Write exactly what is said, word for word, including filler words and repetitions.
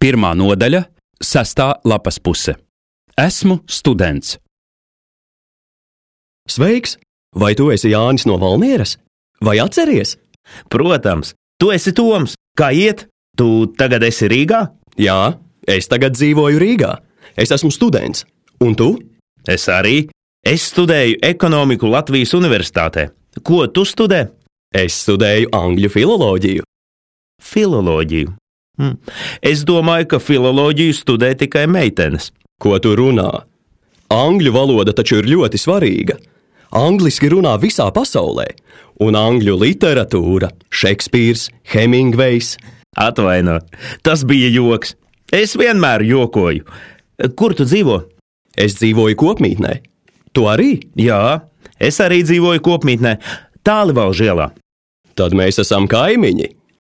Pirmā nodaļa, sestā lapas puse. Esmu students. Sveiks! Vai tu esi Jānis no Valmieras? Vai atceries? Protams, tu esi Toms. Kā iet? Tu tagad esi Rīgā? Jā, es tagad dzīvoju Rīgā. Es esmu students. Un tu? Es arī. Es studēju ekonomiku Latvijas Universitātē. Ko tu studē? Es studēju angļu filoloģiju. Filoloģiju. Hm. Es domāju, ka filoloģiju studē tikai meitenes. Ko tu runā? Angļu valoda taču ir ļoti svarīga. Angliski runā visā pasaulē. Un angļu literatūra, Šekspīrs, Hemingvejs. Atvaino, tas bija joks. Es vienmēr jokoju. Kur tu dzīvo? Es dzīvoju Kopmītnē. Tu arī? Jā, es arī dzīvoju Kopmītnē, Tālivalžu ielā. Tad mēs esam kaimiņi.